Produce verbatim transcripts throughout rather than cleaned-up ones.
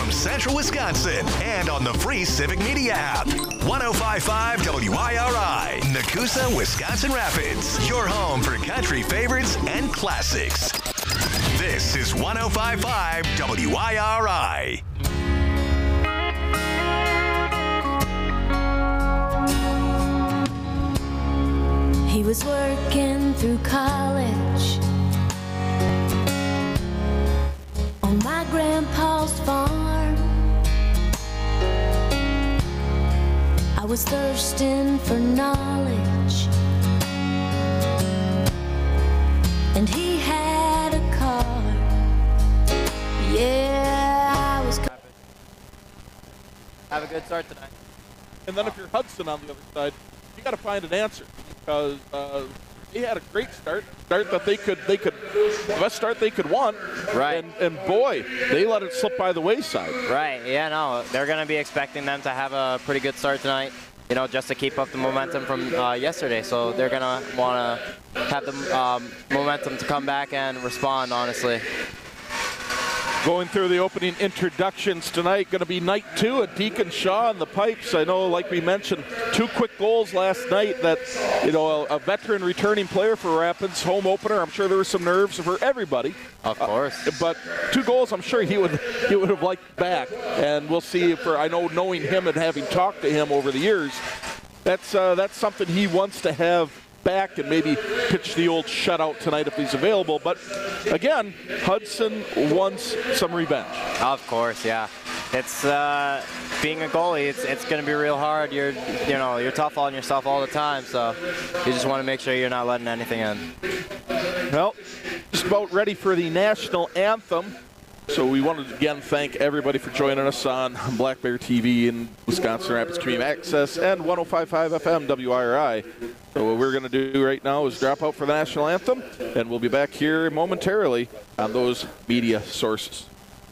from Central Wisconsin and on the free Civic Media app. one oh five point five W I R I, Nakusa, Wisconsin Rapids. Your home for country favorites and classics. This is one oh five point five W I R I. He was working through college on my grandpa's farm. I was thirsting for knowledge, and he had a car. Yeah, I was. Have a good start tonight. And then if you're Hudson on the other side, you got to find an answer, because uh, they had a great start, start that they could, they could, the best start they could want. Right. And, and boy, they let it slip by the wayside. Right. Yeah. No, they're going to be expecting them to have a pretty good start tonight. You know, just to keep up the momentum from uh, yesterday. So they're going to want to have the um, momentum to come back and respond, honestly. Going through the opening introductions tonight, going to be night two at Deacon Shaw on the pipes. I know, like we mentioned, two quick goals last night that, you know, a, a veteran returning player for Rapids, home opener. I'm sure there were some nerves for everybody. Of course. Uh, but two goals I'm sure he would he would have liked back. And we'll see if, I know, knowing him and having talked to him over the years, that's, uh, that's something he wants to have back and maybe pitch the old shutout tonight if he's available. But again, Hudson wants some revenge. Of course, yeah. It's uh, being a goalie. It's it's going to be real hard. You're you know you're tough on yourself all the time. So you just want to make sure you're not letting anything in. Well, just about ready for the national anthem. So we want to again thank everybody for joining us on Black Bear T V and Wisconsin Rapids Community Access and one oh five point five F M W I R I. So what we're going to do right now is drop out for the national anthem, and we'll be back here momentarily on those media sources.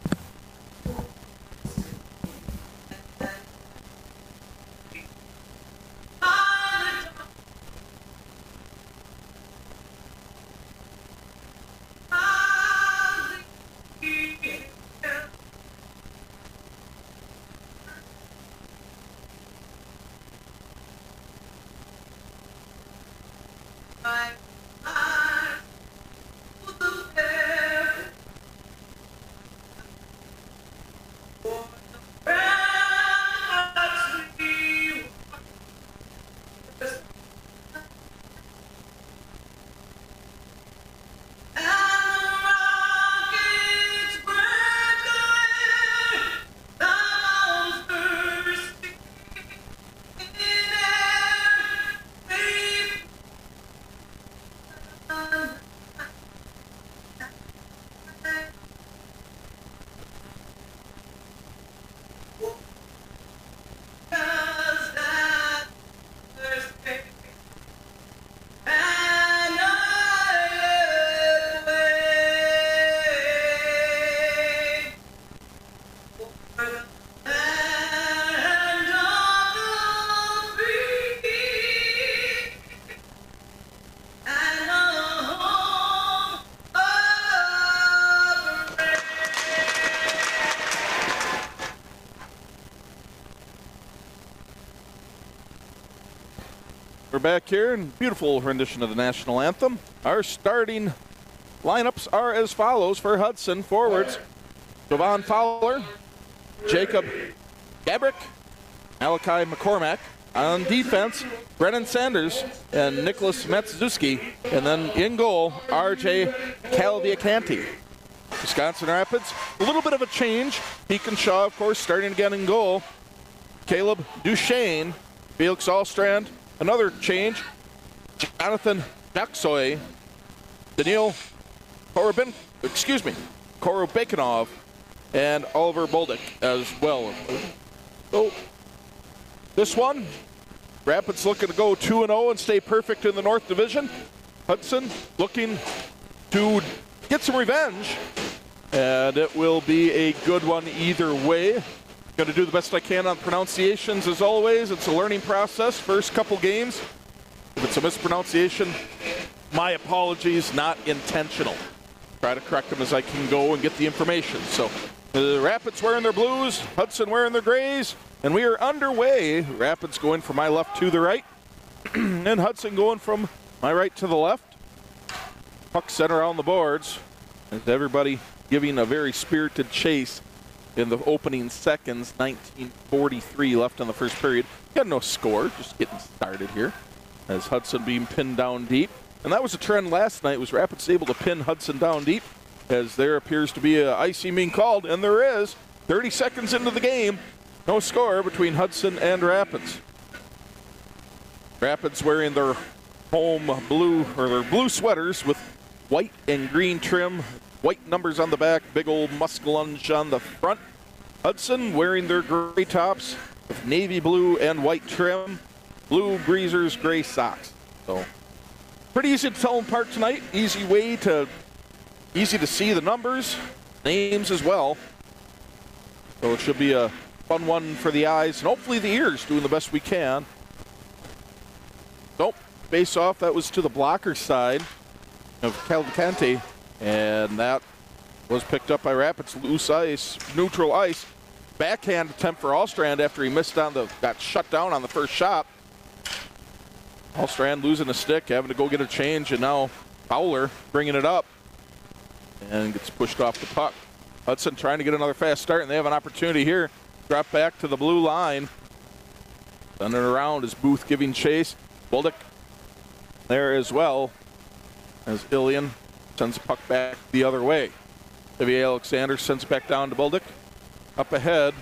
We're back here in beautiful rendition of the national anthem. Our starting lineups are as follows for Hudson. Forwards, Jovan Fowler, Jacob Gabrick, Malachi McCormack. On defense, Brennan Sanders and Nicholas Matsuzuki. And then in goal, R J Calviacanti. Wisconsin Rapids, a little bit of a change. Deacon Shaw, of course, starting again in goal. Caleb Duchesne, Felix Allstrand. Another change, Jonathan Jaksoy, Daniil Korobin, excuse me, Korobekinov, and Oliver Boldick as well. So this one, Rapids looking to go two and oh and stay perfect in the North Division. Hudson looking to get some revenge, and it will be a good one either way. Going to do the best I can on pronunciations as always. It's a learning process. First couple games. If it's a mispronunciation, my apologies, not intentional. Try to correct them as I can go and get the information. So The Rapids wearing their blues, Hudson wearing their grays, and we are underway. Rapids going from my left to the right, and Hudson going from my right to the left. Puck center on the boards, and everybody giving a very spirited chase in the opening seconds. nineteen forty-three left in the first period. Got no score, just getting started here as Hudson being pinned down deep. And that was a trend last night, was Rapids able to pin Hudson down deep, as there appears to be a icing being called, and there is. thirty seconds into the game, no score between Hudson and Rapids. Rapids wearing their home blue, or their blue sweaters with white and green trim, white numbers on the back, big old muskellunge on the front. Hudson wearing their gray tops with navy blue and white trim, blue breezers, gray socks. So pretty easy to tell them apart tonight. Easy way to, easy to see the numbers, names as well. So it should be a fun one for the eyes and hopefully the ears, doing the best we can. So face off, that was to the blocker side of Cavalcante, and that was picked up by Rapids. Loose ice, neutral ice. Backhand attempt for Allstrand after he missed on the, got shut down on the first shot. Allstrand losing a stick, having to go get a change, and now Fowler bringing it up and gets pushed off the puck. Hudson trying to get another fast start, and they have an opportunity here. Drop back to the blue line. Send it around is Booth giving chase. Bolduc there as well, as Ilian sends the puck back the other way. Xavier Alexander sends it back down to Bolduc. Up ahead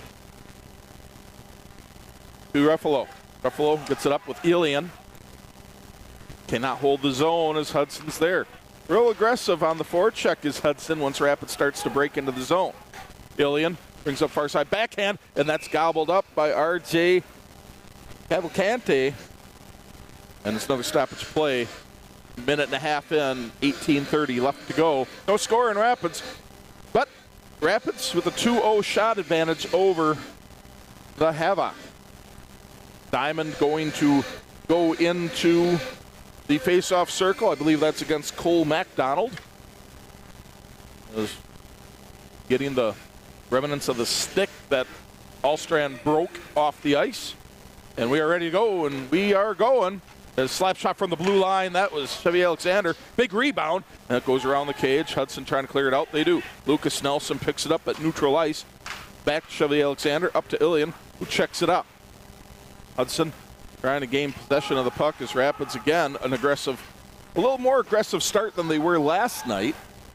to Ruffalo. Ruffalo gets it up with Ilian. Cannot hold the zone as Hudson's there. Real aggressive on the forecheck is Hudson once Rapids starts to break into the zone. Ilian brings up far side backhand, and that's gobbled up by R J Cavalcante. And it's another stoppage play. Minute and a half in, eighteen thirty left to go. No score in Rapids, but Rapids with a two oh shot advantage over the Havoc. Diamond going to go into the face-off circle. I believe that's against Cole MacDonald. Getting the remnants of the stick that Allstrand broke off the ice. And we are ready to go, and we are going. A slap shot from the blue line. That was Chevy Alexander. Big rebound. And it goes around the cage. Hudson trying to clear it out. They do. Lucas Nelson picks it up at neutral ice. Back to Chevy Alexander. Up to Ilian, who checks it up. Hudson trying to gain possession of the puck as Rapids again an aggressive, a little more aggressive start than they were last night.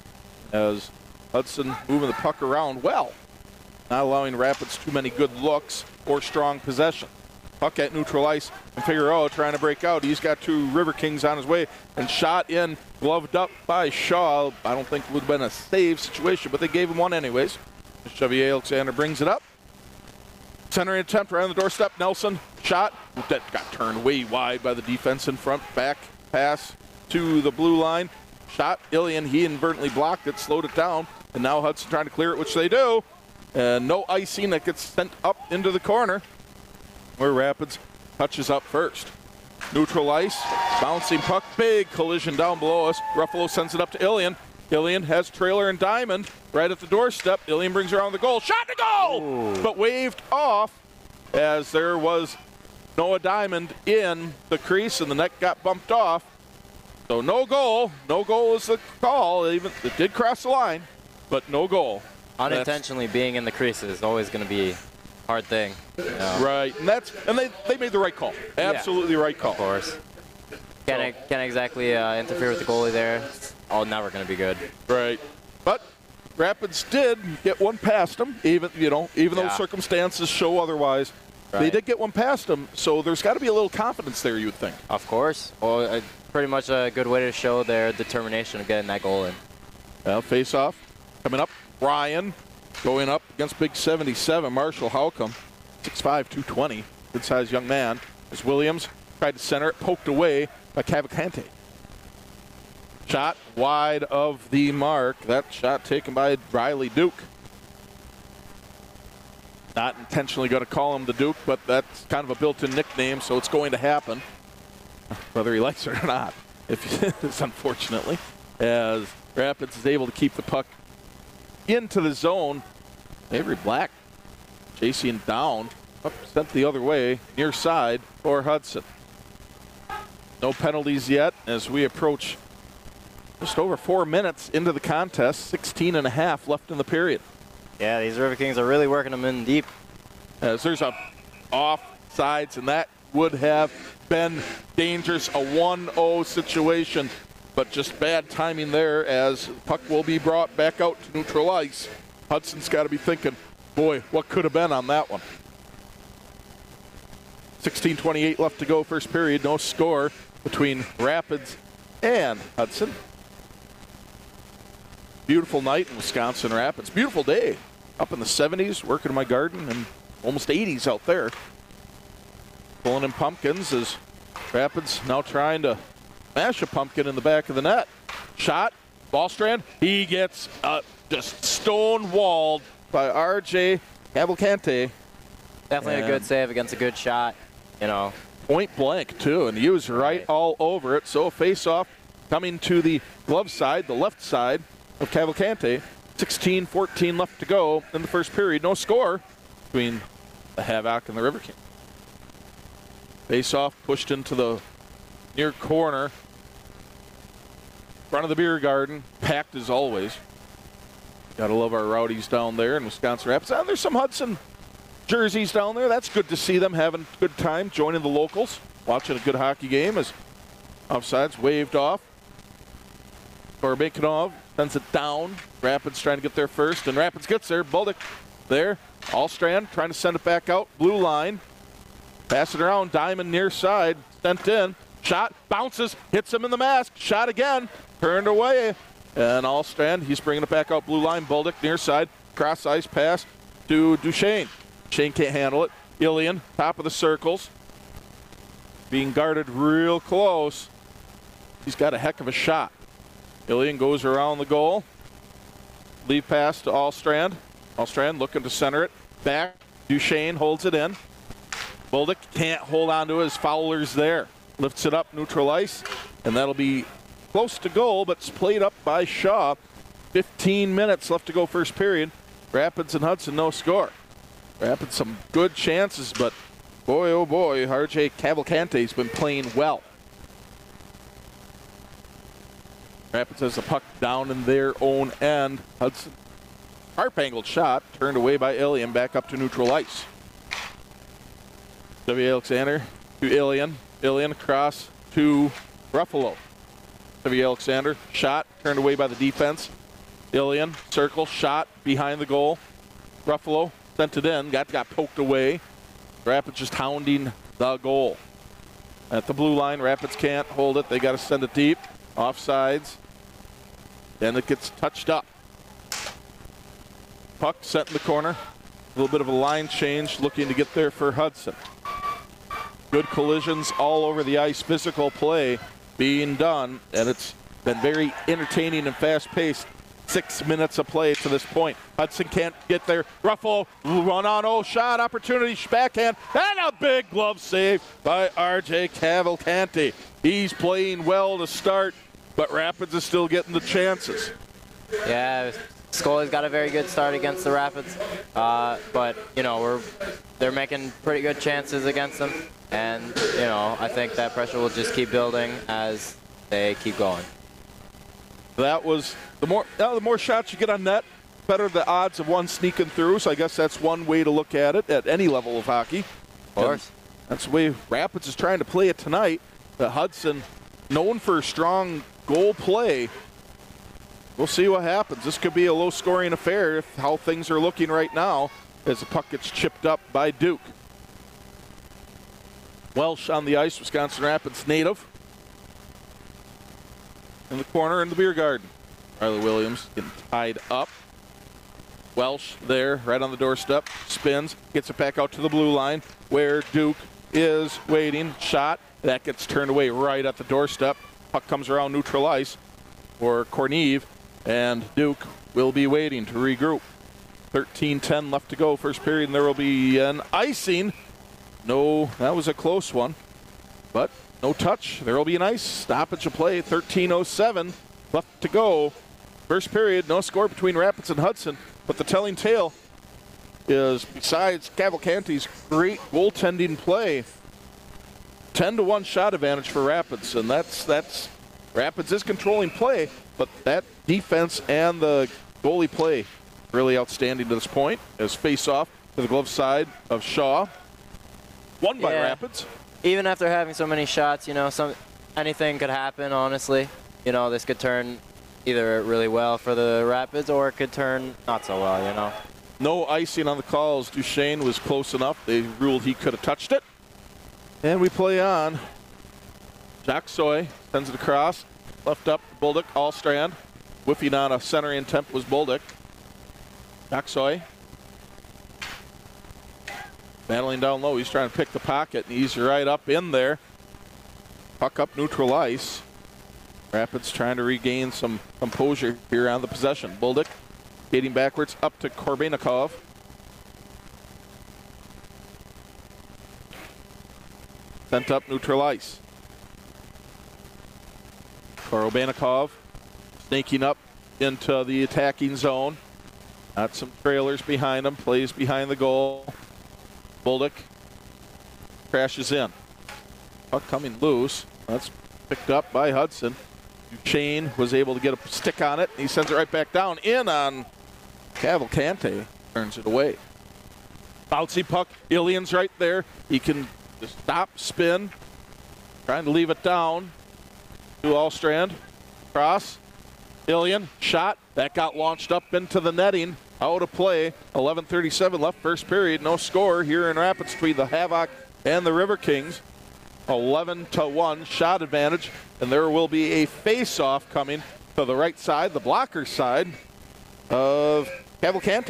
As Hudson moving the puck around well. Not allowing Rapids too many good looks or strong possession. Puck at neutral ice, and Figueroa trying to break out. He's got two River Kings on his way, and shot in, gloved up by Shaw. I don't think it would have been a save situation, but they gave him one anyways. Xavier Alexander brings it up. Centering attempt right on the doorstep. Nelson, shot. That got turned way wide by the defense in front. Back pass to the blue line. Shot. Ilian, he inadvertently blocked it, slowed it down, and now Hudson trying to clear it, which they do. And no icing, that gets sent up into the corner, where Rapids touches up first. Neutral ice, bouncing puck, big collision down below us. Ruffalo sends it up to Ilian. Ilian has trailer and Diamond right at the doorstep. Ilian brings around the goal. Shot to goal! Ooh. But waved off as there was Noah Diamond in the crease and the net got bumped off. So no goal. No goal is the call. Even it did cross the line, but no goal. Unintentionally that's, being in the crease is always going to be a hard thing. You know? Right, and that's and they, they made the right call. Absolutely yeah, right call. Of course. Can't, so. can't exactly uh, interfere with the goalie there. It's all never going to be good. Right, but Rapids did get one past them, even you know, even yeah. though circumstances show otherwise. Right. They did get one past them, so there's got to be a little confidence there, you would think. Of course. Well, uh, pretty much a good way to show their determination of getting that goal in. Well, face off coming up. Ryan going up against big seventy-seven, Marshall Howcom, six five, two twenty, good-sized young man. As Williams tried to center it, poked away by Cavalcante. Shot wide of the mark. That shot taken by Riley Duke. Not intentionally going to call him the Duke, but that's kind of a built-in nickname, so it's going to happen, whether he likes it or not, if it's unfortunately, as Rapids is able to keep the puck into the zone. Avery Black chasing down, up, sent the other way, near side for Hudson. No penalties yet as we approach just over four minutes into the contest, sixteen and a half left in the period. Yeah, these River Kings are really working them in deep. As there's a offsides, and that would have been dangerous, a one oh situation, but just bad timing there as puck will be brought back out to neutral ice. Hudson's got to be thinking, boy, what could have been on that one? sixteen twenty-eight left to go, first period. No score between Rapids and Hudson. Beautiful night in Wisconsin Rapids. Beautiful day. Up in the seventies, working in my garden, and almost eighties out there. Pulling in pumpkins as Rapids now trying to mash a pumpkin in the back of the net. Shot, Ballstrand. He gets uh, just stone-walled by R J Cavalcante. Definitely a good save against a good shot, you know. Point blank, too, and he was right all over it. So face-off coming to the glove side, the left side of Cavalcante. sixteen fourteen left to go in the first period. No score between the Havoc and the River King. Face-off pushed into the near corner. Front of the beer garden, packed as always. Gotta love our Rowdies down there in Wisconsin Rapids. And there's some Hudson jerseys down there. That's good to see them having a good time, joining the locals, watching a good hockey game as offsides waved off. Gorbakinov sends it down. Rapids trying to get there first, and Rapids gets there. Buldick there. Allstrand trying to send it back out. Blue line. Pass it around. Diamond near side. Sent in. Shot. Bounces. Hits him in the mask. Shot again. Turned away. And Allstrand, he's bringing it back out. Blue line. Buldick near side. Cross ice pass to Duchesne. Shane can't handle it. Ilian, top of the circles. Being guarded real close. He's got a heck of a shot. Ilian goes around the goal. Leave pass to Allstrand. Allstrand looking to center it. Back. Duchesne holds it in. Buldick can't hold on to it as Fowler's there. Lifts it up neutral ice. And that'll be close to goal, but it's played up by Shaw. fifteen minutes left to go first period. Rapids and Hudson no score. Rapids some good chances, but boy, oh boy, R J Cavalcante's been playing well. Rapids has the puck down in their own end. Hudson, sharp-angled shot, turned away by Ilian, back up to neutral ice. W. Alexander to Ilian. Ilian across to Ruffalo. W. Alexander, shot, turned away by the defense. Ilian, circle, shot, behind the goal. Ruffalo sent it in, got, got poked away. Rapids just hounding the goal. At the blue line, Rapids can't hold it. They got to send it deep. Offsides. Then it gets touched up. Puck set in the corner. A little bit of a line change, looking to get there for Hudson. Good collisions all over the ice. Physical play being done, and it's been very entertaining and fast-paced. Six minutes of play to this point. Hudson can't get there. Ruffalo, run on, oh, shot, opportunity, backhand, and a big glove save by R J Cavalcante. He's playing well to start, but Rapids is still getting the chances. Yeah, Scully's got a very good start against the Rapids, uh, but you know we're they're making pretty good chances against them, and you know I think that pressure will just keep building as they keep going. That was the more uh, the more shots you get on net, better the odds of one sneaking through. So I guess that's one way to look at it at any level of hockey. Of course, and that's the way Rapids is trying to play it tonight. The Hudson, known for strong goal play. We'll see what happens. This could be a low-scoring affair if how things are looking right now as the puck gets chipped up by Duke. Welsh on the ice, Wisconsin Rapids native. In the corner in the beer garden. Riley Williams getting tied up. Welsh there, right on the doorstep, spins, gets it back out to the blue line where Duke is waiting. Shot, that gets turned away right at the doorstep. Puck comes around neutral ice for Corneve, and Duke will be waiting to regroup. thirteen ten left to go, first period, and there will be an icing. No, that was a close one, but no touch. There will be an ice stoppage of play. thirteen oh seven left to go. First period, no score between Rapids and Hudson, but the telling tale, is, besides Cavalcante's great goaltending play, ten to one shot advantage for Rapids, and that's that's Rapids is controlling play, but that defense and the goalie play really outstanding to this point. As face-off to the glove side of Shaw, won by Yeah. Rapids. Even after having so many shots, you know, some anything could happen, honestly. You know, this could turn either really well for the Rapids or it could turn not so well, you know. No icing on the calls. Duchesne was close enough. They ruled he could have touched it. And we play on. Jack Soy sends it across. Left up, Bolduc, Allstrand. Whiffing on a centering attempt was Bolduc. Jack Soy. Battling down low. He's trying to pick the pocket, and he's right up in there. Puck up neutral ice. Rapids trying to regain some composure here on the possession. Bolduc skating backwards up to Korbennikov. Sent up neutral ice. Korbennikov sneaking up into the attacking zone. Got some trailers behind him. Plays behind the goal. Bolduc crashes in. Puck coming loose. That's picked up by Hudson. Duchesne was able to get a stick on it. He sends it right back down. In on Cavalcante. Turns it away. Bouncy puck. Ilian's right there. He can just stop, spin. Trying to leave it down to Allstrand. Cross. Ilian. Shot. That got launched up into the netting. Out of play. eleven thirty-seven left first period. No score here in Rapids between the Havoc and the River Kings. eleven to one shot advantage, and there will be a face-off coming to the right side, the blocker side of Cavalcante.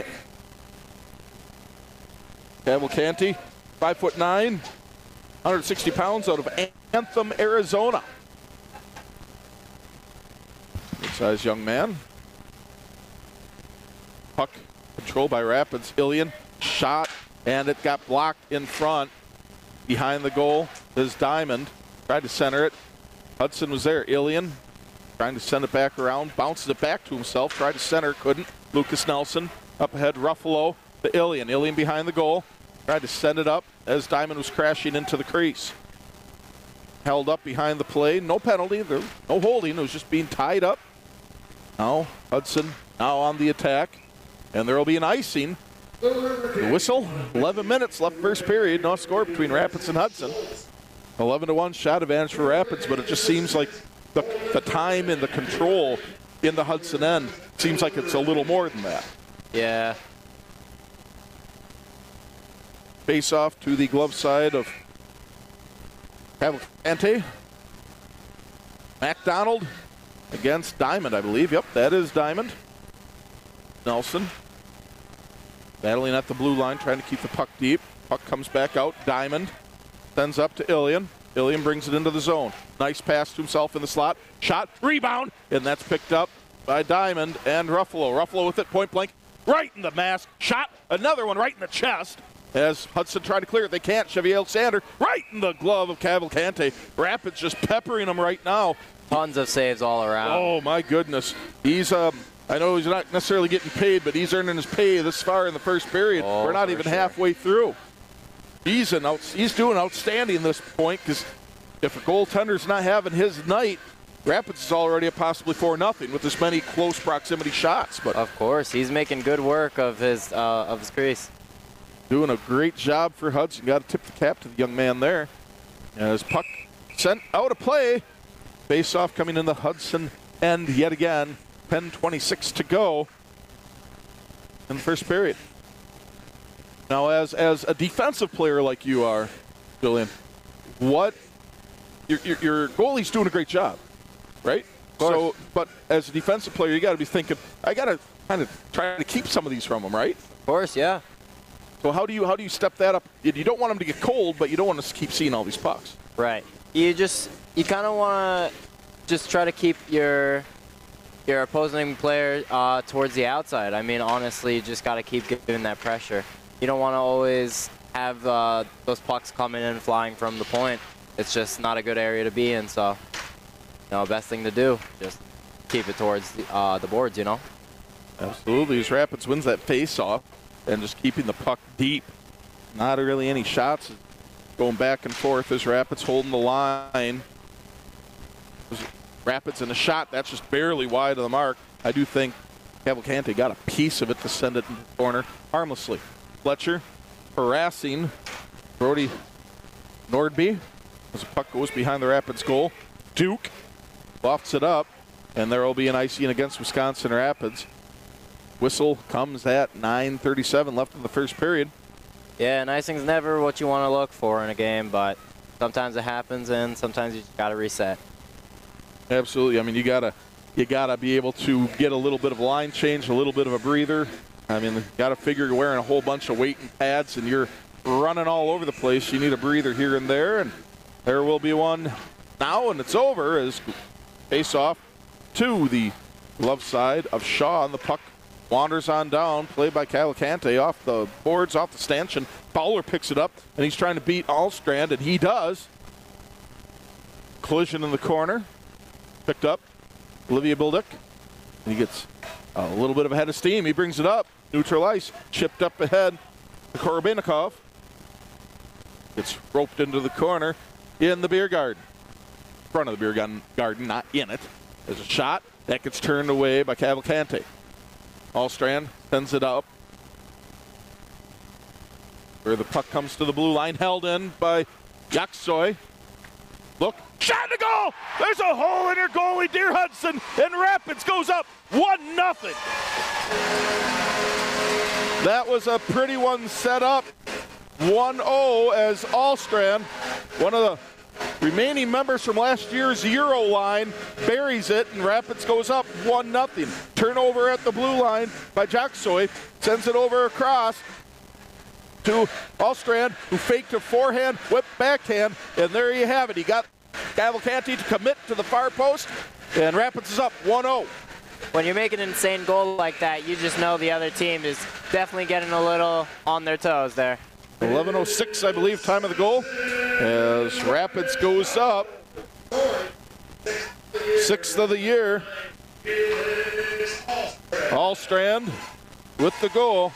Cavalcante, five foot nine, one hundred sixty pounds, out of Anthem, Arizona. Good-sized young man. Puck controlled by Rapids. Ilian shot, and it got blocked in front. Behind the goal is Diamond. Tried to center it. Hudson was there. Ilian trying to send it back around. Bounces it back to himself. Tried to center. Couldn't. Lucas Nelson up ahead. Ruffalo to Ilian. Ilian behind the goal. Tried to send it up as Diamond was crashing into the crease. Held up behind the play. No penalty. There, no holding. It was just being tied up. Now Hudson now on the attack. And there will be an icing. The whistle, eleven minutes left first period. No score between Rapids and Hudson. eleven to one shot advantage for Rapids, but it just seems like the, the time and the control in the Hudson end seems like it's a little more than that. Yeah. Face off to the glove side of Cavalcante. MacDonald against Diamond, I believe. Yep, that is Diamond. Nelson. Battling at the blue line, trying to keep the puck deep. Puck comes back out. Diamond sends up to Ilian. Ilian brings it into the zone. Nice pass to himself in the slot. Shot, rebound, and that's picked up by Diamond and Ruffalo. Ruffalo with it, point blank, right in the mask. Shot, another one right in the chest. As Hudson tried to clear it, they can't. Chevy Alexander right in the glove of Cavalcante. Rapids just peppering him right now. Tons of saves all around. Oh, my goodness. He's, um, I know he's not necessarily getting paid, but he's earning his pay this far in the first period. Oh, We're not even sure. halfway through. He's an out, he's doing outstanding at this point, because if a goaltender's not having his night, Rapids is already at possibly four nothing with this many close proximity shots. But Of course, he's making good work of his uh, of his crease. doing a great job for Hudson. Got to tip the cap to the young man there. As puck sent out of play. Face-off coming in the Hudson end yet again. ten twenty-six to go in the first period. Now, as as a defensive player like you are, Julian, what your, your, your goalie's doing a great job, right? So, but as a defensive player, you got to be thinking, I got to kind of try to keep some of these from him, right? Of course, yeah. So how do you how do you step that up? You don't want him to get cold, but you don't want to keep seeing all these pucks. Right. You just you kind of want to just try to keep your your opposing player uh, towards the outside. I mean, honestly, you just got to keep giving that pressure. You don't want to always have uh, those pucks coming in flying from the point. It's just not a good area to be in. So, you know, best thing to do, just keep it towards the, uh, the boards. You know. Absolutely. As Rapids wins that face-off, and just keeping the puck deep. Not really any shots going back and forth as Rapids holding the line. Rapids in a shot, that's just barely wide of the mark. I do think Cavalcante got a piece of it to send it in the corner harmlessly. Fletcher harassing Brody Nordby as the puck goes behind the Rapids goal. Duke lofts it up, and there will be an icing against Wisconsin Rapids. Whistle comes at nine thirty-seven left in the first period. Yeah, and icing's never what you want to look for in a game, but sometimes it happens, and sometimes you just got to reset. Absolutely. I mean, you gotta you gotta be able to get a little bit of line change, a little bit of a breather. I mean, you gotta figure you're wearing a whole bunch of weight and pads, and you're running all over the place. You need a breather here and there, and there will be one now, and it's over as face off to the glove side of Shaw, and the puck wanders on down, played by Cavalcante off the boards, off the stanchion. Fowler picks it up, and he's trying to beat Allstrand, and he does. Collision in the corner. Picked up, Olivier Bildick, and he gets a little bit of a head of steam. He brings it up, neutral ice, chipped up ahead to Korobeinikov. Gets roped into the corner in the beer garden. Front of the beer garden, garden, not in it. There's a shot that gets turned away by Cavalcante. Allstrand sends it up, where the puck comes to the blue line, held in by Yaksoy. Look, shot to goal! There's a hole in your goalie, Deer Hudson, and Rapids goes up one nothing. That was a pretty one set up. one oh as Allstrand, one of the remaining members from last year's Euro line, buries it, and Rapids goes up one nothing. Turnover at the blue line by Jaksoy, sends it over across to Allstrand, who faked a forehand, whip backhand, and there you have it. He got Cavalcante to commit to the far post, and Rapids is up one oh. When you're making an insane goal like that, you just know the other team is definitely getting a little on their toes there. eleven oh six, I believe, time of the goal, as Rapids goes up. Sixth of the year. Allstrand with the goal.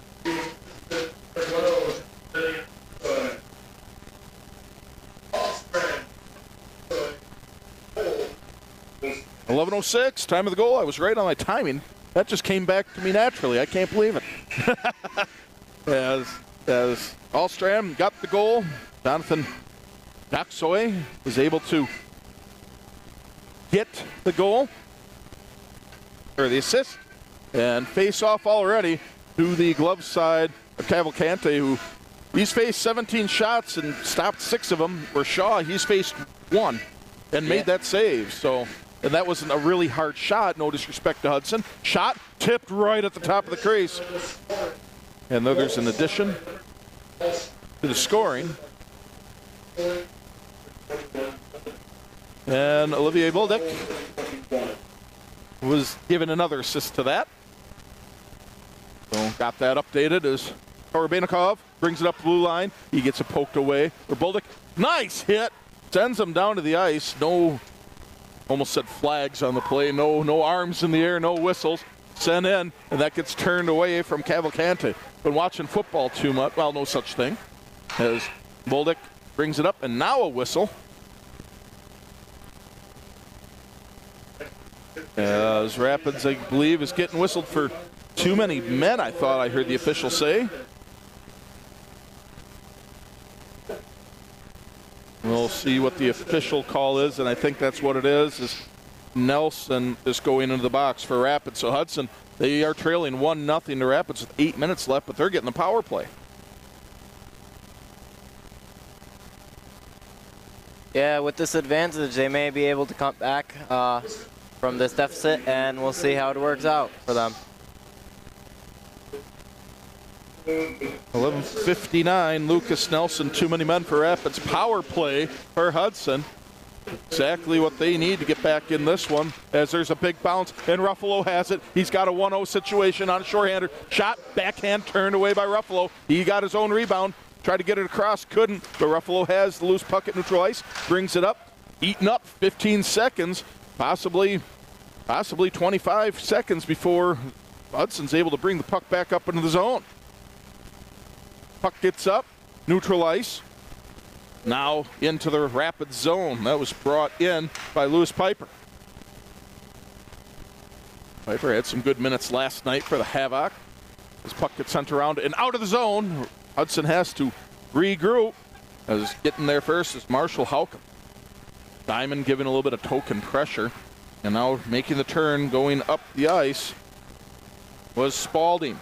eleven oh six, time of the goal. I was right on my timing. That just came back to me naturally. I can't believe it. as as Allstrand got the goal, Jonathan Jaksoy was able to get the goal, or the assist, and face off already to the glove side of Cavalcante, who he's faced seventeen shots and stopped six of them. Where Shaw, he's faced one and yeah. made that save. So, and that wasn't a really hard shot, no disrespect to Hudson. Shot tipped right at the top of the crease. And then there's an addition to the scoring. And Olivier Bildick was given another assist to that. So got that updated as Korobeinikov brings it up the blue line. He gets it poked away. Or Bildick, nice hit, sends him down to the ice. No, almost said flags on the play. No, no arms in the air, no whistles. Sent in, and that gets turned away from Cavalcante. Been watching football too much. Well, no such thing. As Bildick brings it up, and now a whistle. As Rapids, I believe, is getting whistled for too many men, I thought I heard the official say. We'll see what the official call is, and I think that's what it is, is Nelson is going into the box for Rapids. So Hudson, they are trailing one nothing to Rapids with eight minutes left, but they're getting the power play. Yeah, with this advantage, they may be able to come back uh, from this deficit, and we'll see how it works out for them. eleven fifty-nine, Lucas Nelson, too many men for Rapids. Power play for Hudson. Exactly what they need to get back in this one, as there's a big bounce, and Ruffalo has it. He's got a one oh situation on a shorthander. Shot, backhand, turned away by Ruffalo. He got his own rebound, tried to get it across, couldn't, but Ruffalo has the loose puck at neutral ice, brings it up, eaten up fifteen seconds, possibly, possibly twenty-five seconds before Hudson's able to bring the puck back up into the zone. Puck gets up, neutral ice. Now into the Rapids zone. That was brought in by Lewis Piper. Piper had some good minutes last night for the Havoc. This puck gets sent around and out of the zone. Hudson has to regroup. As getting there first is Marshall Haucom. Diamond giving a little bit of token pressure. And now making the turn going up the ice was Spalding.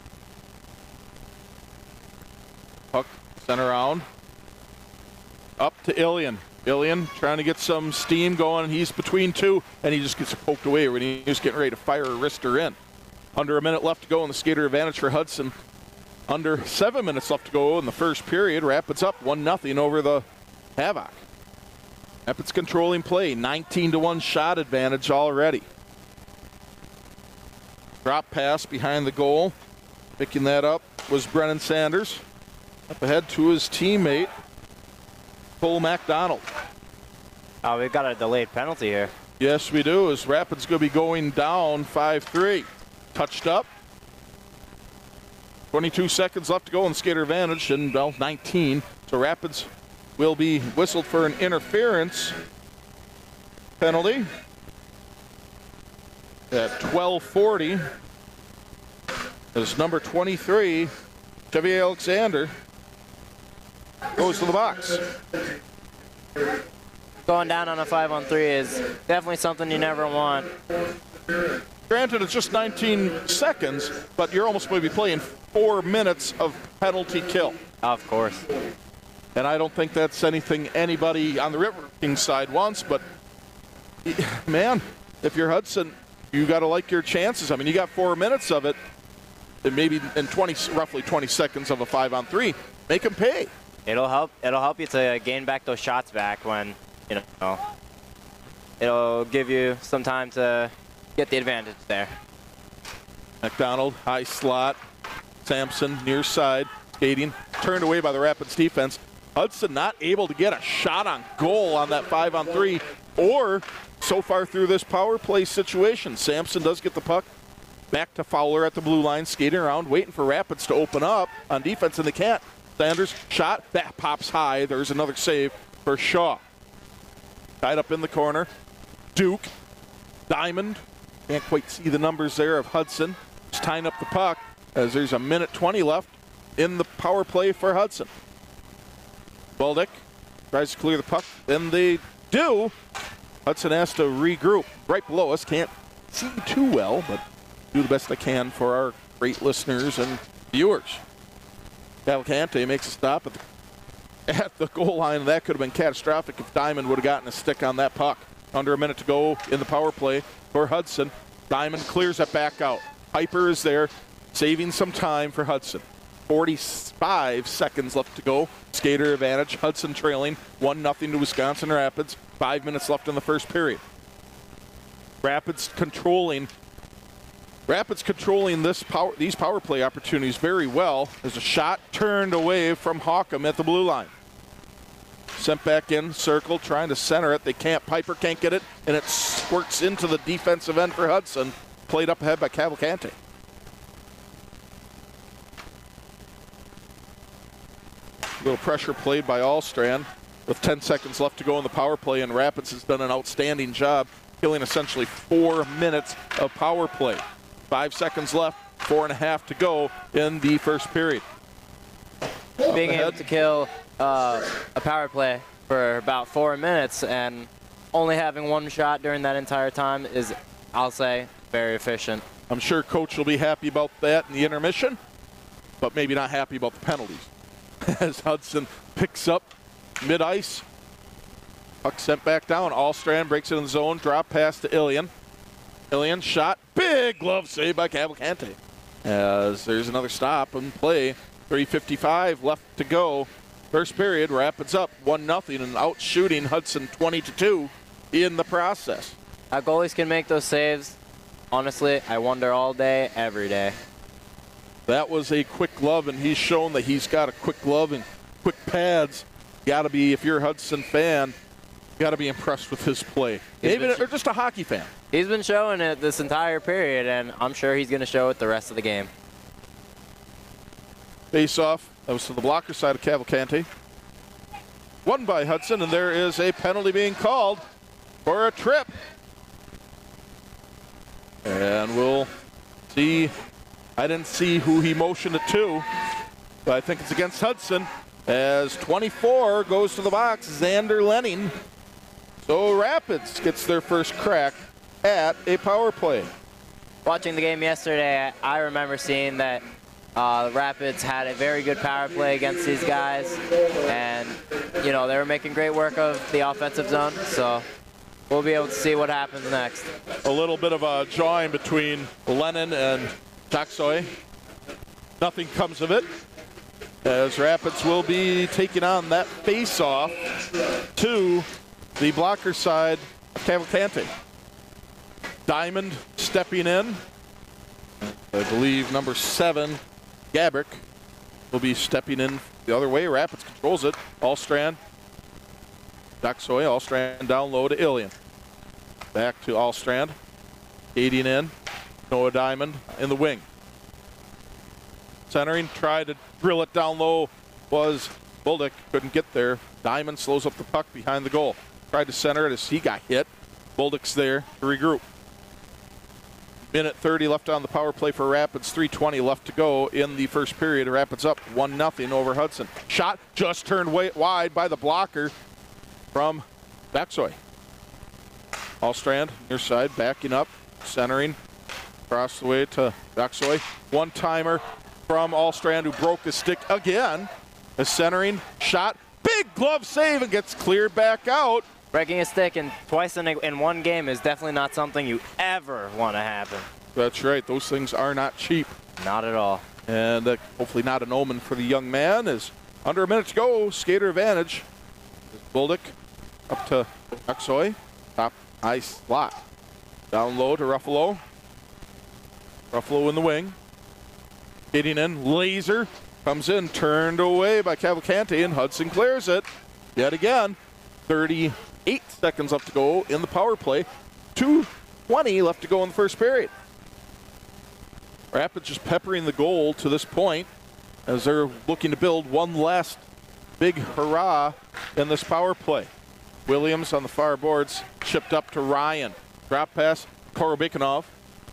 Puck sent around. Up to Ilian. Ilian trying to get some steam going. He's between two, and he just gets poked away when he was getting ready to fire a wrister in. Under a minute left to go in the skater advantage for Hudson. Under seven minutes left to go in the first period. Rapids up one nothing over the Havoc. Rapids controlling play. nineteen to one shot advantage already. Drop pass behind the goal. Picking that up was Brennan Sanders. Up ahead to his teammate, Cole MacDonald. Oh, we've got a delayed penalty here. Yes, we do, as Rapids going to be going down five three. Touched up. twenty-two seconds left to go in the skater advantage, and well, nineteen. So Rapids will be whistled for an interference penalty at twelve forty. As number twenty-three, Chevy Alexander, goes to the box. Going down on a five on three is definitely something you never want. Granted, it's just nineteen seconds, but you're almost going to be playing four minutes of penalty kill. Of course. And I don't think that's anything anybody on the River King side wants, but man, if you're Hudson, you got to like your chances. I mean, you got four minutes of it, and maybe in twenty, roughly twenty seconds of a five on three, make them pay. It'll help. It'll help you to gain back those shots back when, you know, it'll give you some time to get the advantage there. MacDonald, high slot. Sampson, near side, skating, turned away by the Rapids defense. Hudson not able to get a shot on goal on that five on three, or so far through this power play situation. Sampson does get the puck back to Fowler at the blue line, skating around, waiting for Rapids to open up on defense, and they can't. Sanders, shot, that pops high. There's another save for Shaw. Tied up in the corner. Duke, Diamond, can't quite see the numbers there of Hudson. Just tying up the puck as there's a minute twenty left in the power play for Hudson. Baldick tries to clear the puck, and they do. Hudson has to regroup. Right below us, can't see too well, but do the best I can for our great listeners and viewers. Cavalcante makes a stop at the, at the goal line. That could have been catastrophic if Diamond would have gotten a stick on that puck. Under a minute to go in the power play for Hudson. Diamond clears it back out. Piper is there, saving some time for Hudson. forty-five seconds left to go. Skater advantage. Hudson trailing one nothing to Wisconsin Rapids. Five minutes left in the first period. Rapids controlling Rapids controlling this power, these power play opportunities very well. There's a shot turned away from Haucom at the blue line. Sent back in, circle, trying to center it. They can't. Piper can't get it, and it squirts into the defensive end for Hudson. Played up ahead by Cavalcante. A little pressure played by Allstrand with ten seconds left to go in the power play, and Rapids has done an outstanding job killing essentially four minutes of power play. Five seconds left, four and a half to go in the first period. Being able to kill uh, a power play for about four minutes and only having one shot during that entire time is, I'll say, very efficient. I'm sure Coach will be happy about that in the intermission, but maybe not happy about the penalties. As Hudson picks up mid-ice. Puck sent back down. Allstrand breaks it in the zone. Drop pass to Ilian. Ilian shot. Big glove save by Cavalcante. As there's another stop and play. three fifty-five left to go. First period, Rapids up one nothing and out shooting Hudson twenty to two in the process. Our goalies can make those saves. Honestly, I wonder all day, every day. That was a quick glove, and he's shown that he's got a quick glove and quick pads. Got to be, if you're a Hudson fan, got to be impressed with his play. Maybe, or just a hockey fan. He's been showing it this entire period, and I'm sure he's going to show it the rest of the game. Face-off, that was to the blocker side of Cavalcante. Won by Hudson, and there is a penalty being called for a trip. And we'll see. I didn't see who he motioned it to, but I think it's against Hudson as twenty-four goes to the box, Xander Lenning. So Rapids gets their first crack at a power play. Watching the game yesterday, I remember seeing that uh, Rapids had a very good power play against these guys, and you know they were making great work of the offensive zone. So we'll be able to see what happens next. A little bit of a jawing between Lennon and Taksoy. Nothing comes of it, as Rapids will be taking on that face-off to the blocker side of Cavalcante. Diamond stepping in. I believe number seven, Gabrick, will be stepping in the other way. Rapids controls it. Allstrand. Taksoy, Allstrand down low to Ilian. Back to Allstrand. Aiding in. Noah Diamond in the wing. Centering, tried to drill it down low, was Bolduc, couldn't get there. Diamond slows up the puck behind the goal. Tried to center it as he got hit. Bolduc's there to regroup. Minute thirty left on the power play for Rapids. three twenty left to go in the first period. Rapids up one nothing over Hudson. Shot just turned way wide by the blocker from Taksoy. Allstrand, near side, backing up, centering. Across the way to Taksoy. One-timer from Allstrand, who broke his stick again. A centering shot. Big glove save and gets cleared back out. Breaking a stick in twice in, a, in one game is definitely not something you ever want to happen. That's right. Those things are not cheap. Not at all. And uh, hopefully not an omen for the young man. As under a minute to go, skater advantage. Bolduc up to Taksoy. Top ice slot. Down low to Ruffalo. Ruffalo in the wing. Getting in. Laser comes in. Turned away by Cavalcante, and Hudson clears it. Yet again. thirty-eight seconds left to go in the power play. two twenty left to go in the first period. Rapids just peppering the goal to this point as they're looking to build one last big hurrah in this power play. Williams on the far boards, chipped up to Ryan. Drop pass, Korobikanov.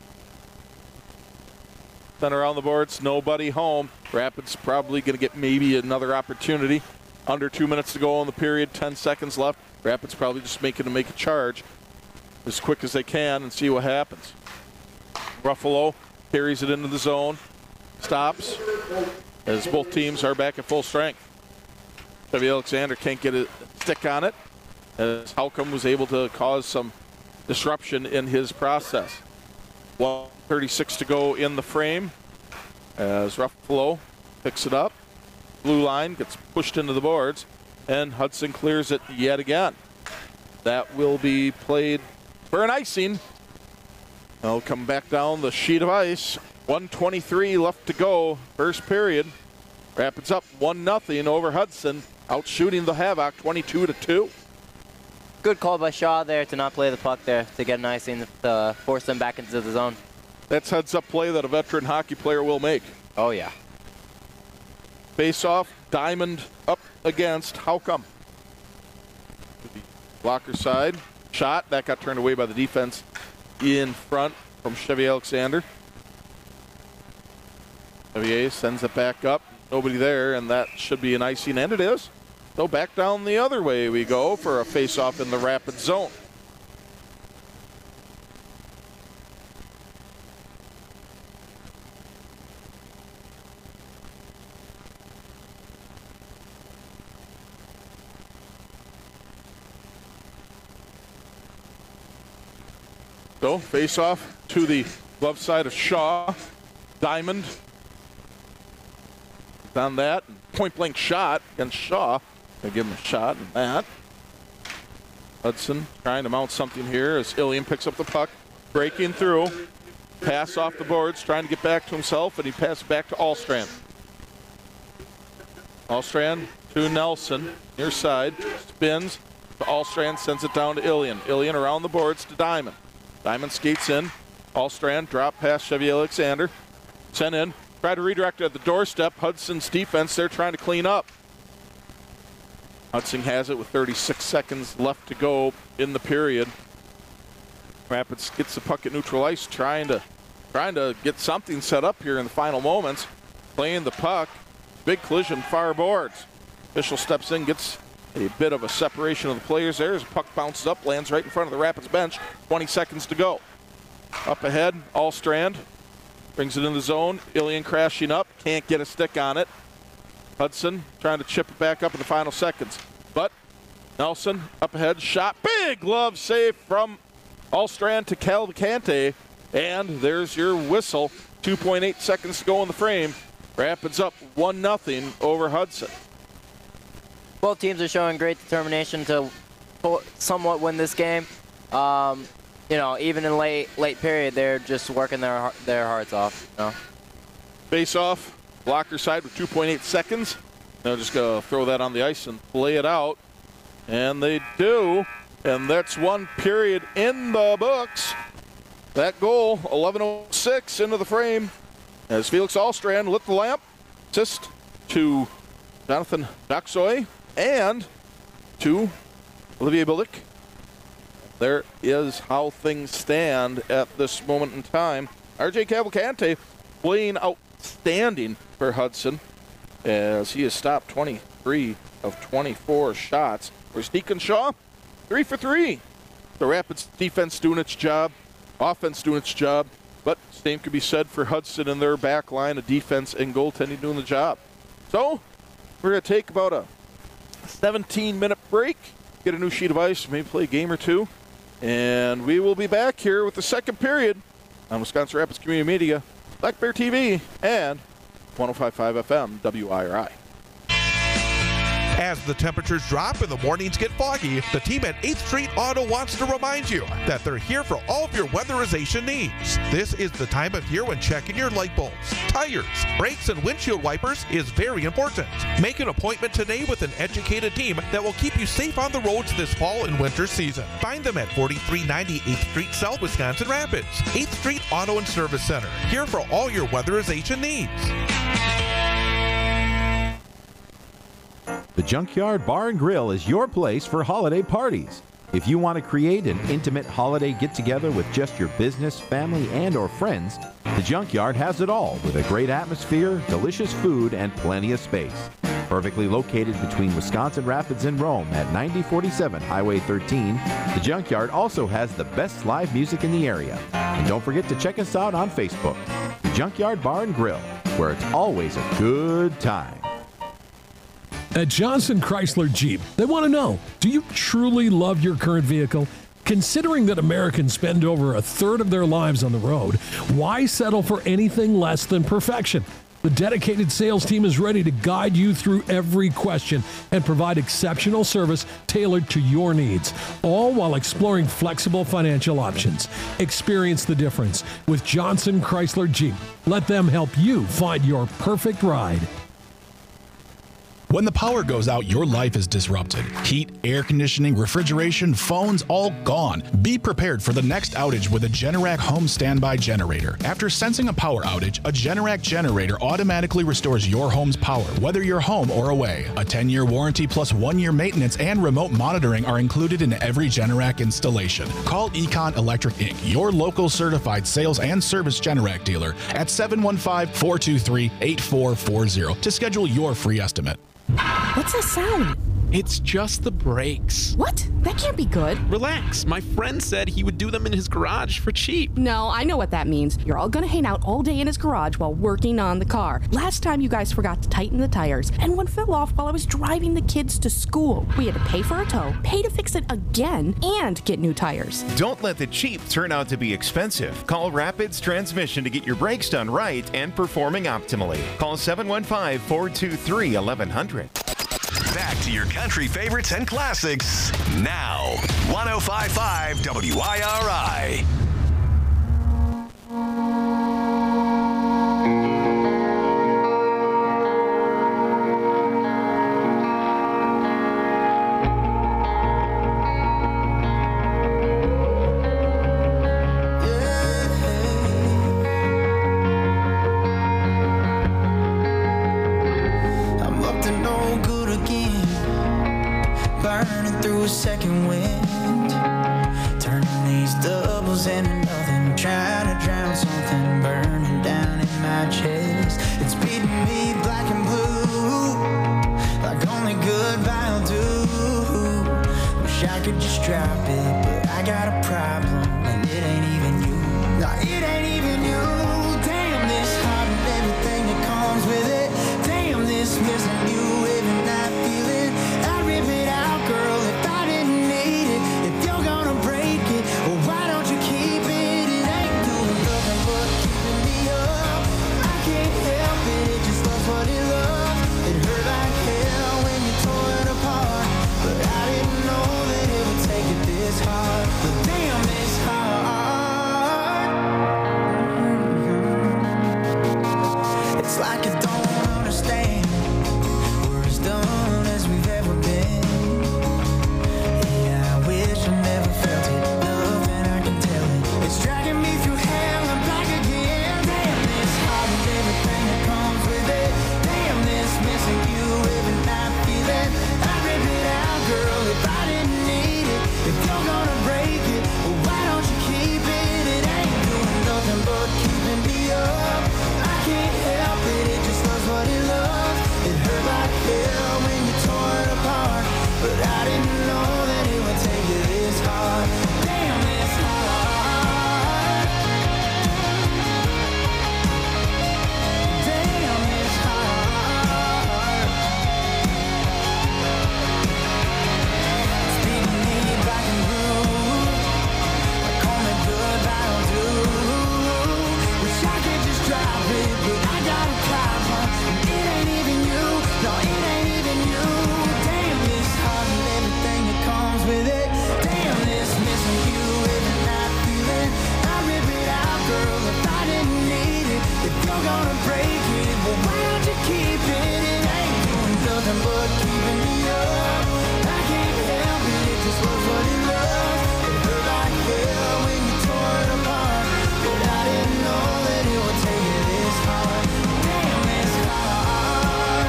Then around the boards, nobody home. Rapids probably going to get maybe another opportunity. Under two minutes to go in the period, ten seconds left. Rapids probably just making to make a charge as quick as they can and see what happens. Ruffalo carries it into the zone, stops as both teams are back at full strength. Chevy Alexander can't get a stick on it as Halcomb was able to cause some disruption in his process. one thirty-six to go in the frame as Ruffalo picks it up. Blue line gets pushed into the boards, and Hudson clears it yet again. That will be played for an icing. They'll come back down the sheet of ice. one twenty-three left to go, first period. Rapids up one nothing over Hudson, outshooting the Havoc twenty-two to two. Good call by Shaw there to not play the puck there to get an icing to force them back into the zone. That's heads-up play that a veteran hockey player will make. Oh, yeah. Face-off, Diamond up against Halcomb. Blocker side, shot. That got turned away by the defense in front from Chevy Alexander. Chevier sends it back up. Nobody there, and that should be an icing, and it is. So back down the other way we go for a face-off in the Rapid zone. So face-off to the glove side of Shaw. Diamond on that. Point-blank shot against Shaw. They give him a shot and that. Hudson trying to mount something here as Ilian picks up the puck. Breaking through. Pass off the boards, trying to get back to himself, and he passes back to Allstrand. Allstrand to Nelson, near side. Spins to Allstrand, sends it down to Ilian. Ilian around the boards to Diamond. Diamond skates in. Allstrand, drop past Chevy Alexander. Sent in. Try to redirect at the doorstep. Hudson's defense, they're trying to clean up. Hudson has it with thirty-six seconds left to go in the period. Rapids gets the puck at neutral ice, trying to trying to get something set up here in the final moments. Playing the puck. Big collision, far boards. Official steps in, gets a bit of a separation of the players there as the puck bounces up, lands right in front of the Rapids bench. twenty seconds to go. Up ahead, Allstrand brings it in the zone. Ilian crashing up, can't get a stick on it. Hudson trying to chip it back up in the final seconds. But Nelson up ahead, shot, big glove save from Allstrand to Cavalcante. And there's your whistle. two point eight seconds to go in the frame. Rapids up one nothing over Hudson. Both teams are showing great determination to somewhat win this game. Um, you know, even in late late period, they're just working their their hearts off. You know? Face off, blocker side with two point eight seconds. They're just going to throw that on the ice and play it out. And they do. And that's one period in the books. That goal, eleven oh six into the frame as Felix Allstrand lit the lamp. Assist to Jonathan Doxoy and to Olivier Billick. There is how things stand at this moment in time. R J Cavalcante playing outstanding for Hudson as he has stopped twenty-three of twenty-four shots. Whereas Deacon Shaw, three for three. The Rapids defense doing its job, offense doing its job, but same could be said for Hudson and their back line of defense and goaltending doing the job. So we're going to take about a seventeen minute break, get a new sheet of ice, maybe play a game or two, and we will be back here with the second period on Wisconsin Rapids Community Media, Black Bear T V, and one oh five point five F M W I R I. As the temperatures drop and the mornings get foggy, the team at eighth Street Auto wants to remind you that they're here for all of your weatherization needs. This is the time of year when checking your light bulbs, tires, brakes, and windshield wipers is very important. Make an appointment today with an educated team that will keep you safe on the roads this fall and winter season. Find them at forty-three ninety eighth Street South, Wisconsin Rapids. eighth Street Auto and Service Center, here for all your weatherization needs. The Junkyard Bar and Grill is your place for holiday parties. If you want to create an intimate holiday get-together with just your business, family, and or friends, the Junkyard has it all with a great atmosphere, delicious food, and plenty of space. Perfectly located between Wisconsin Rapids and Rome at ninety forty-seven Highway thirteen, the Junkyard also has the best live music in the area. And don't forget to check us out on Facebook, the Junkyard Bar and Grill, where it's always a good time. At Johnson Chrysler Jeep, they want to know, do you truly love your current vehicle? Considering that Americans spend over a third of their lives on the road, why settle for anything less than perfection? The dedicated sales team is ready to guide you through every question and provide exceptional service tailored to your needs, all while exploring flexible financial options. Experience the difference with Johnson Chrysler Jeep. Let them help you find your perfect ride. When the power goes out, your life is disrupted. Heat, air conditioning, refrigeration, phones, all gone. Be prepared for the next outage with a Generac home standby generator. After sensing a power outage, a Generac generator automatically restores your home's power, whether you're home or away. A ten year warranty plus one year maintenance and remote monitoring are included in every Generac installation. Call Econ Electric Incorporated, your local certified sales and service Generac dealer, at seven one five, four two three, eight four four zero to schedule your free estimate. What's that sound? It's just the brakes. What? That can't be good. Relax. My friend said he would do them in his garage for cheap. No, I know what that means. You're all gonna hang out all day in his garage while working on the car. Last time you guys forgot to tighten the tires, and one fell off while I was driving the kids to school. We had to pay for a tow, pay to fix it again, and get new tires. Don't let the cheap turn out to be expensive. Call Rapids Transmission to get your brakes done right and performing optimally. Call seven one five, four two three, eleven hundred. Back to your country favorites and classics now. one oh five point five W I R I. to no good again. Burning through a second wind, turning these doubles into nothing, trying to drown something burning down in my chest. It's beating me black and blue, like only goodbye will do. Wish I could just drop it, but I got a problem, and it ain't even you. No, it ain't even you. Damn this heart and everything that comes with it. Damn this missing you every night feeling. I rip it out, girl, if I didn't need it. If you're gonna break it, well, why don't you keep it? It ain't doing nothing but keeping me up. I can't help it, it just loves what it loves. It hurt like hell when you tore it apart, but I didn't know that it would take it this hard. But damn this hard. Mm-hmm. It's like I don't understand. We're as done as we've ever been. Yeah, I wish I never felt it. Nothing I can tell it. It's dragging me through hell and back again. Damn this heart and everything that comes with it. Damn this missing you every night feeling. I rip it out, girl, if I didn't need it. If you're gonna break it, well, why don't you keep it? It ain't doing nothing but keeping me up. I can't help it, it just loves what it loves. It hurt like hell when you tore it apart, but I didn't know that it would take it this hard. Damn this hard. Damn this hard. It's beating me black and blue, like only goodbye will do. Wish I could just drop it, but I got a problem. It ain't even you, no, it ain't even you. Damn this heart and everything that comes with it. Damn this missing you every night feeling. I rip it out, girl, if I didn't need it. If you're gonna break it, well, why don't you keep it? It ain't doing nothing but keeping me up. I can't help it, it just loves what it loves. It hurt like hell when you tore it apart, but I didn't know that it would take it this hard. Damn this hard.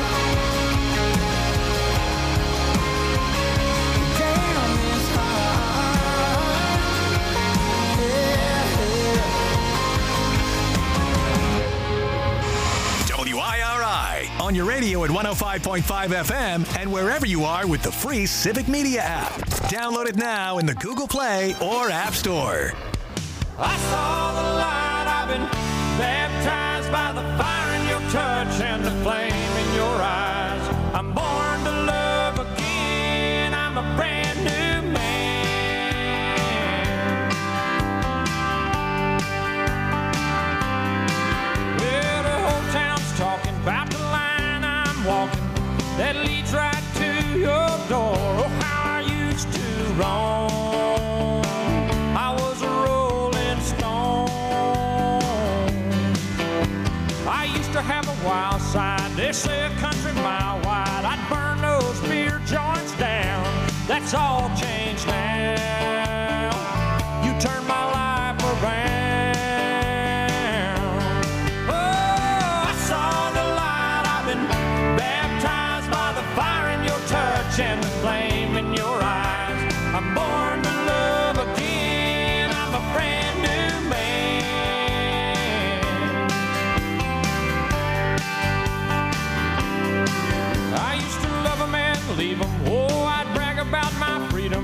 Damn this hard. Yeah, yeah. W I R I on your radio at one oh five point five F M and wherever you are with the free Civic Media app. Download it now in the Google Play or App Store. I saw the light, I've been baptized by the fire in your touch and the flame in your eyes. I'm born to love again, I'm a brand new man. Well, the whole town's talking about the line I'm walking that leads right to your door. Oh, how I used to roam. I was a rolling stone. I used to have a wild side, they say a country mile wide. I'd burn those beer joints down. That's all changed now. You turned my life around. Oh, I saw the light, I've been baptized by the fire in your touch and the flame in your eyes. I'm born to love again, I'm a brand new man. I used to love 'em and leave 'em. Oh, I'd brag about my freedom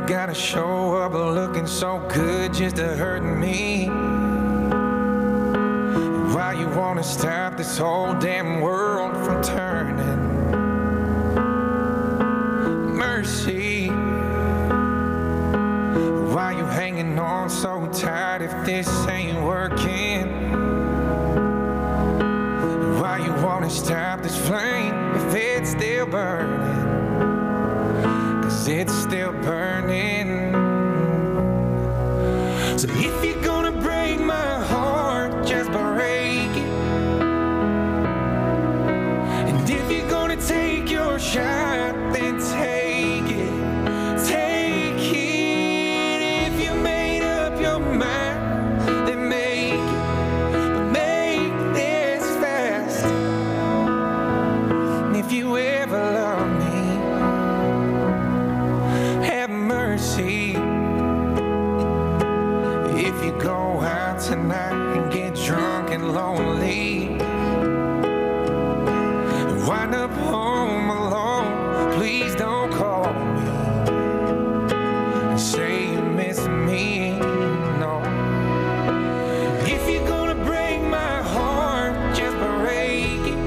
gotta show up looking so good just to hurt me? Why you wanna stop this whole damn world from turning? Mercy, why you hanging on so tight if this ain't working? Why you wanna stop this flame if it's still burning? Cause it's still burning. So if you're gonna break my heart, just break it. And if you're gonna take your shot, then take it. Take it. If you made up your mind, then make it. But make this fast. And if you ever love me, have mercy. If you go out tonight and get drunk and lonely, wind up home alone, please don't call me and say you miss me, no. If you're gonna break my heart, just break it.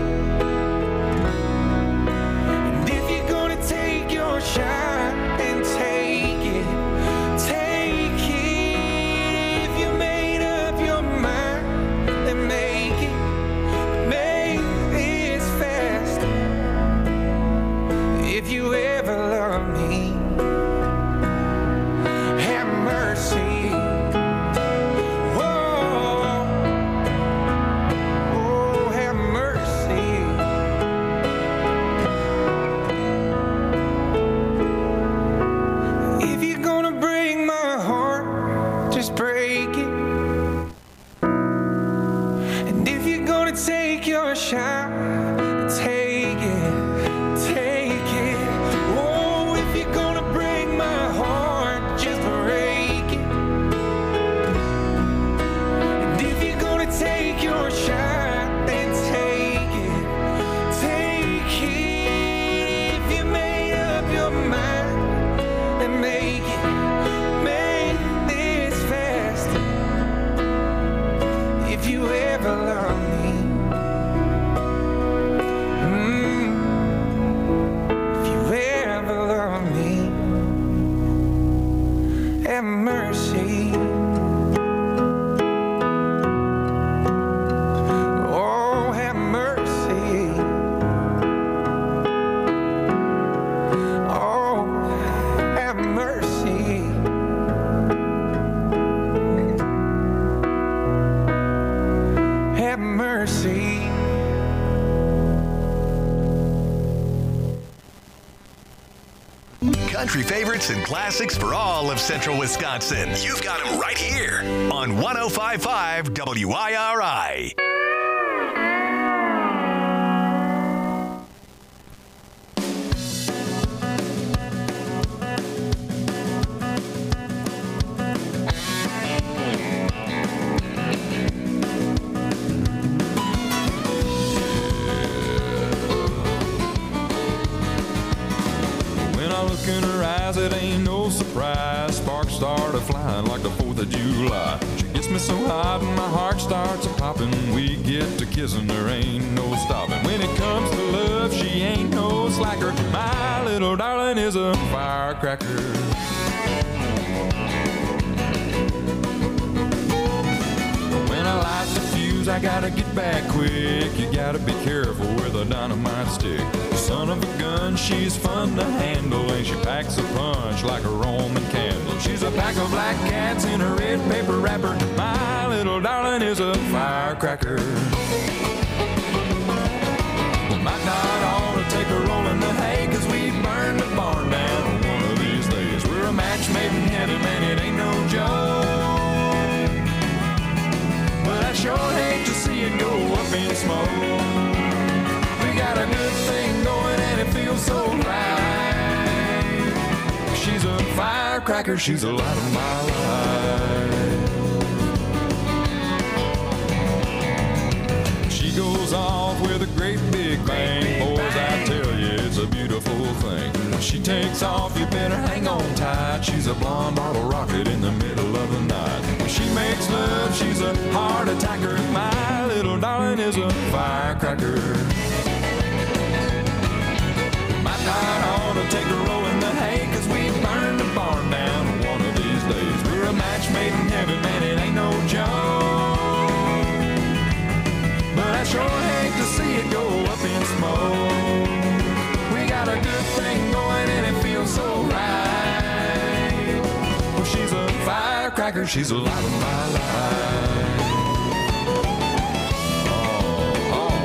And if you're gonna take your shot, then take it. Take it. If you made up your mind, then make it. Make this fast. If you ever love me, have mercy. Whoa, oh, have mercy. If you're gonna break my heart, just break it. And if you're gonna take your shot, take it, take it. Oh, if you're gonna break my heart, just break it. And if you're gonna take your shot, then take it, take it. If you made up your mind, then make it, make this fast. If you ever love me, mm, if you ever love me, have mercy. Oh, have mercy. Oh, have mercy. Have mercy. Country favorites and classics for all of central Wisconsin. You've got them right here on one oh five point five W I R I. When I look in her eyes, it ain't no surprise. Sparks started flying like the fourth of July. She gets me so hot and my heart starts a popping. We get to kissing, there ain't no stopping. When it comes to love, she ain't no slacker. My little darling is a firecracker. When I light the fuse, I gotta get back quick. You gotta be careful with a dynamite stick. Son of a gun, she's fun to handle, and she packs a punch like a Roman candle. She's a pack of black cats in a red paper wrapper. My little darling is a firecracker. We might not ought to take a roll in the hay, cause we burn the barn down one of these days. We're a match made in heaven, man, it ain't no joke. But I sure hate to see it go up in smoke. We got a good thing going and it feels so right. She's a firecracker, she's the light of my life. She goes off with a great big bang. Boys, I tell you, it's a beautiful thing. When she takes off, you better hang on tight. She's a blonde bottle rocket in the middle of the night. When she makes love, she's a heart attacker. My little darling is a firecracker. Might not ought to take a roll in the hay, 'cause we burn the barn down one of these days. We're a match made in heaven, man, it ain't no joke. But I sure hate to see it go up in smoke. We got a good thing going and it feels so right. Well, she's a firecracker, she's a light of my life. Oh, oh.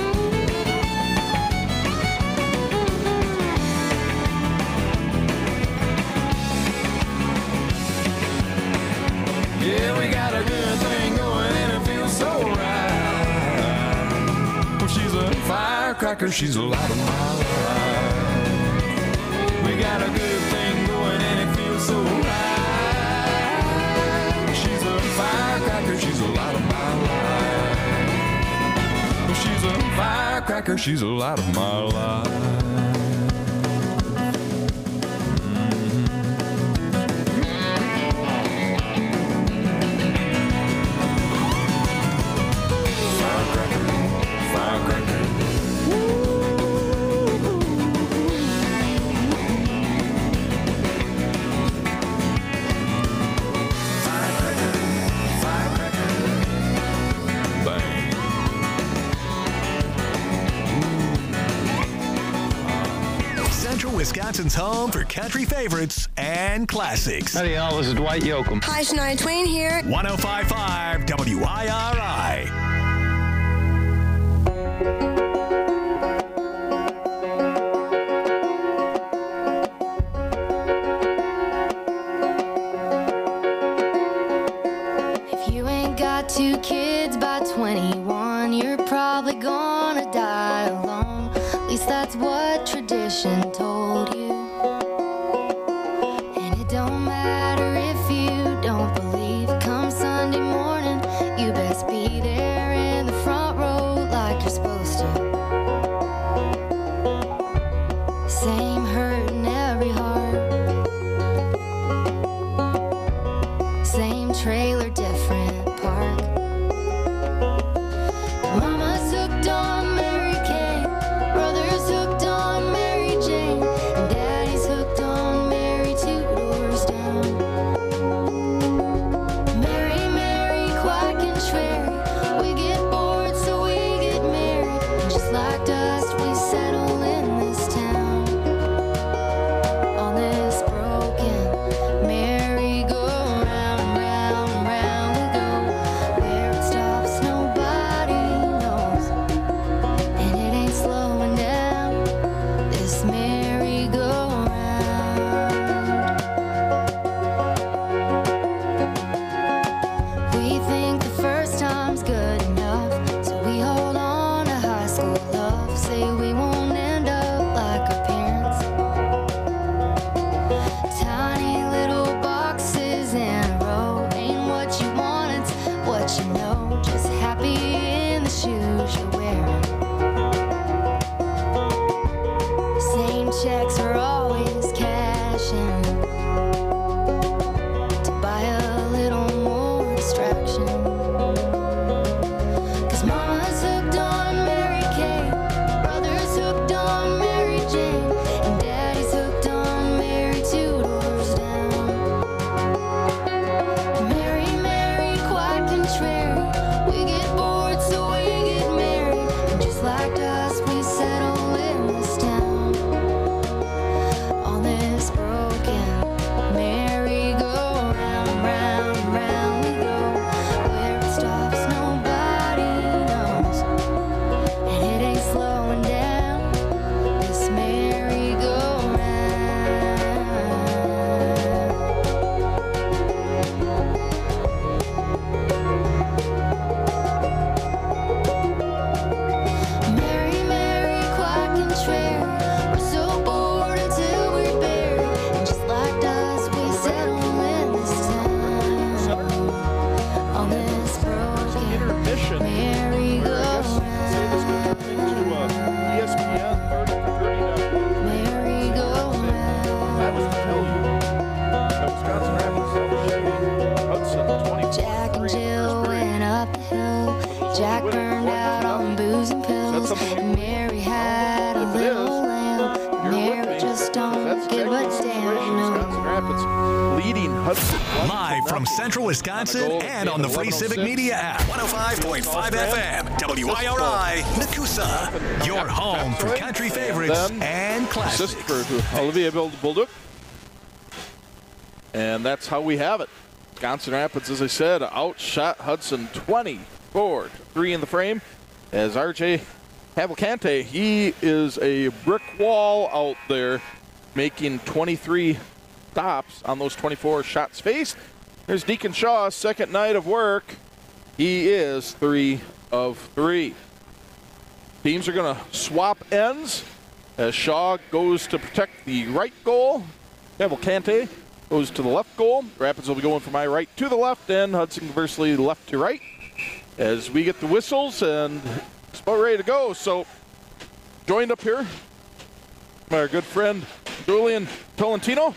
Yeah, we got a good thing going and it feels so right. Well, she's a firecracker, she's a light of my life. We got a good thing going and it feels so right. She's a firecracker, she's a light of my life. Well, she's a firecracker, she's a light of my life. Wisconsin's home for country favorites and classics. Howdy, y'all. This is Dwight Yoakam. Hi, Shania Twain here. one oh five point five W I R I. If you ain't got two kids by twenty-one, you're probably gonna die alone. At least that's what tradition told you. And it don't matter if you don't believe. Come Sunday morning, you best be there in the front row like you're supposed to. shoes. And Mary had a little lamb. Mary just don't give a damn. No. Wisconsin Rapids leading Hudson. Live from Central Wisconsin and on the Free Civic Media app. one oh five point five F M, W I R I, Nakusa. Your home for country favorites and classics. Assist for Olivier Bolduc. And that's how we have it. Wisconsin Rapids, as I said, outshot Hudson twenty-four to three in the frame. As R J Cavalcante, he is a brick wall out there, making twenty-three stops on those twenty-four shots faced. There's Deacon Shaw, second night of work. He is three of three. Teams are going to swap ends as Shaw goes to protect the right goal. Cavalcante goes to the left goal. Rapids will be going from my right to the left, and Hudson conversely left to right. As we get the whistles, and it's about ready to go. So, joined up here, my good friend Julian Tolentino.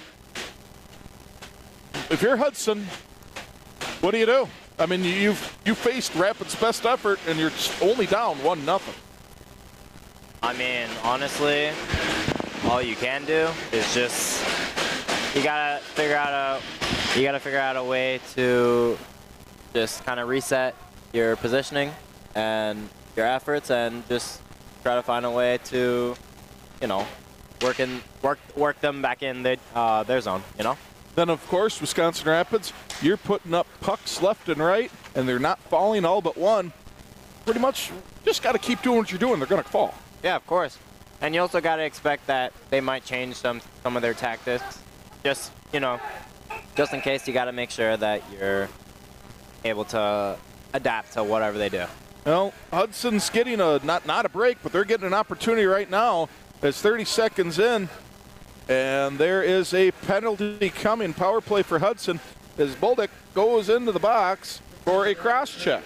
If you're Hudson, what do you do? I mean, you've you faced Rapids' best effort, and you're only down one nothing. I mean, honestly, all you can do is just you gotta figure out a you gotta figure out a way to just kind of reset your positioning and your efforts, and just try to find a way to, you know, work in work work them back in the, uh, their zone. You know. Then, of course, Wisconsin Rapids, you're putting up pucks left and right, and they're not falling all but one. Pretty much just got to keep doing what you're doing. They're going to fall. Yeah, of course. And you also got to expect that they might change some some of their tactics. Just, you know, just in case, you got to make sure that you're able to adapt to whatever they do. Well, Hudson's getting a, not, not a break, but they're getting an opportunity right now. It's thirty seconds in. And there is a penalty coming, power play for Hudson, as Bolduc goes into the box for a cross check.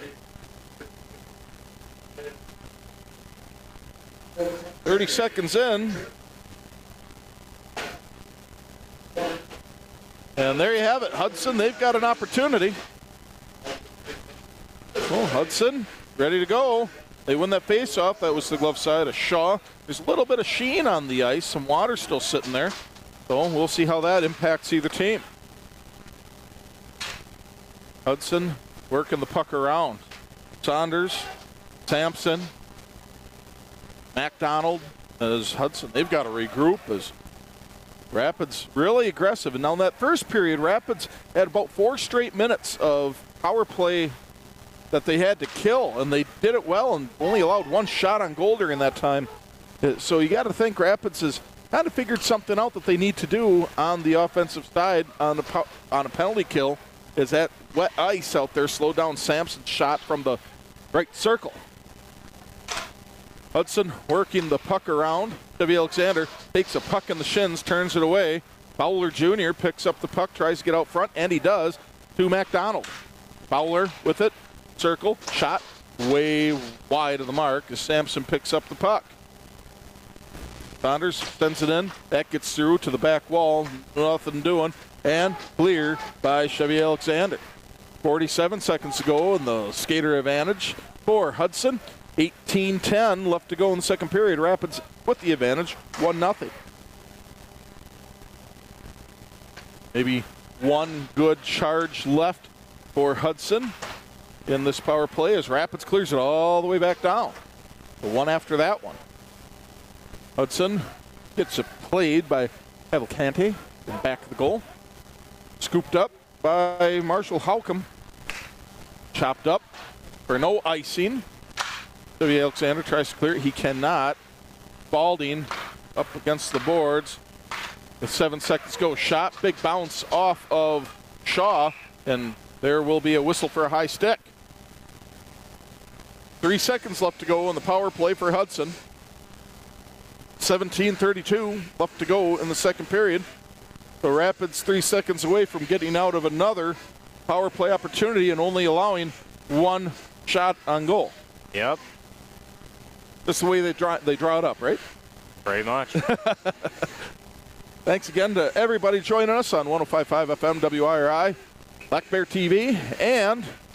thirty seconds in. And there you have it. Hudson, they've got an opportunity. Well, Hudson, ready to go. They win that face-off. That was the glove side of Shaw. There's a little bit of sheen on the ice. Some water still sitting there. So we'll see how that impacts either team. Hudson working the puck around. Saunders, Sampson, MacDonald, as Hudson. They've got to regroup as Rapids really aggressive. And now in that first period, Rapids had about four straight minutes of power play that they had to kill, and they did it well and only allowed one shot on goal during that time. So you got to think Rapids has kind of figured something out that they need to do on the offensive side on the on a penalty kill. Is that wet ice out there slowed down Sampson's shot from the right circle. Hudson working the puck around. W. Alexander takes a puck in the shins, turns it away. Fowler Junior picks up the puck, tries to get out front, and he does, to MacDonald. Fowler with it. Circle, shot way wide of the mark as Sampson picks up the puck. Saunders sends it in. That gets through to the back wall. Nothing doing. And clear by Chevy Alexander. forty-seven seconds to go in the skater advantage for Hudson. eighteen ten left to go in the second period. Rapids with the advantage, one nothing. Maybe one good charge left for Hudson in this power play as Rapids clears it all the way back down. The one after that one. Hudson gets it played by Cavalcante in the back of the goal. Scooped up by Marshall Howcom. Chopped up for no icing. W. Alexander tries to clear it. He cannot. Balding up against the boards. With seven seconds to go. Shot. Big bounce off of Shaw. And there will be a whistle for a high stick. Three seconds left to go in the power play for Hudson. seventeen thirty-two left to go in the second period. The Rapids three seconds away from getting out of another power play opportunity and only allowing one shot on goal. Yep. That's the way they draw, they draw it up, right? Pretty much. Thanks again to everybody joining us on one oh five point five F M W I R I, Black Bear T V, and